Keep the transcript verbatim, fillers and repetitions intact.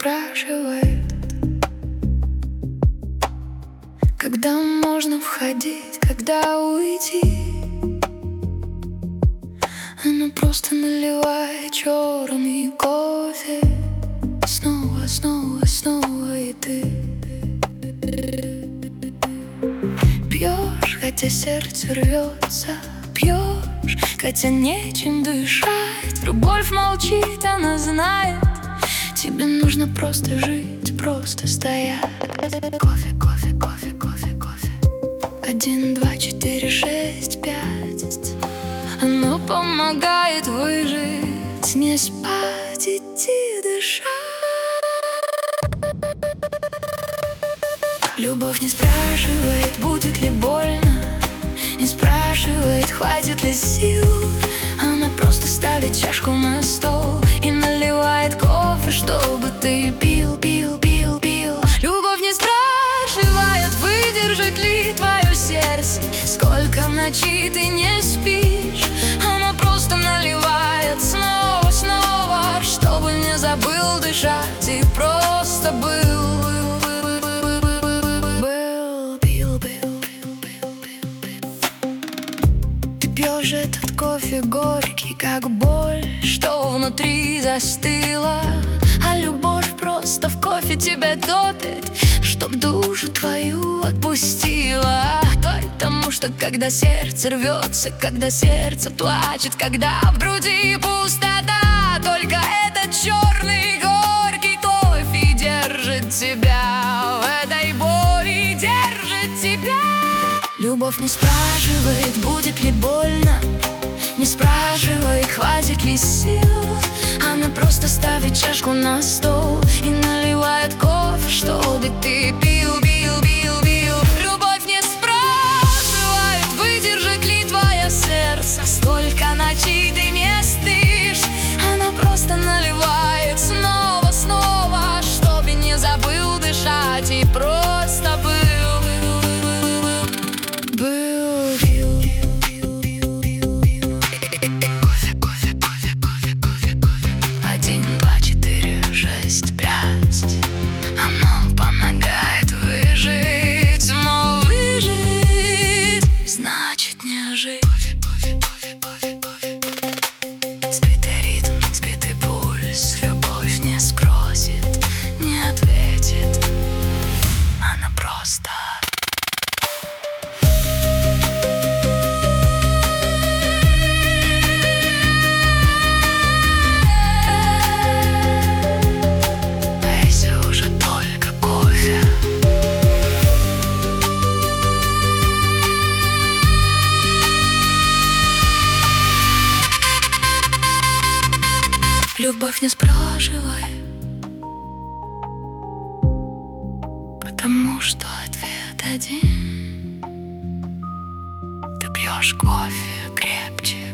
спрашивает, когда можно входить, когда уйти. Она просто наливает черный кофе снова, снова, снова, и ты пьешь, хотя сердце рвется. Пьешь, хотя нечем дышать. Любовь молчит, она знает. Тебе нужно просто жить, просто стоять. Кофе, кофе, кофе, кофе, кофе. Один, два, четыре, шесть, пять. Оно помогает выжить, не спать, идти, дышать. Любовь не спрашивает, будет ли больно, не спрашивает, хватит ли сил. Она просто ставит чашку на стол и наливает кофе, чтобы ты пил, пил, пил, пил. Любовь не спрашивает, выдержит ли твое сердце, сколько ночей ты не спишь. Она просто наливает снова, снова, чтобы не забыл дышать и просто был. Пьешь этот кофе горький, как боль, что внутри застыла. А любовь просто в кофе тебя топит, чтоб душу твою отпустила. Потому что когда сердце рвется, когда сердце плачет, когда в груди пустота, только этот черный горький кофе держит тебя в этой боли, держит тебя. Любовь не спрашивает, будет ли больно, не спрашивает, хватит ли сил. Она просто ставит чашку на стол и наливает кофе, чтобы ты пил, пил, пил, пил. Любовь не спрашивает, выдержит ли твое сердце, сколько ночей ты не спишь. Она просто наливает снова, снова, чтобы не забыл дышать и просто был. Оно помогает выжить, но выжить значит не жить. Сбитый ритм, сбитый пульс, любовь не спросит, не ответит, она просто. Любовь не спрашивай, потому что ответ один. Ты пьешь кофе крепче,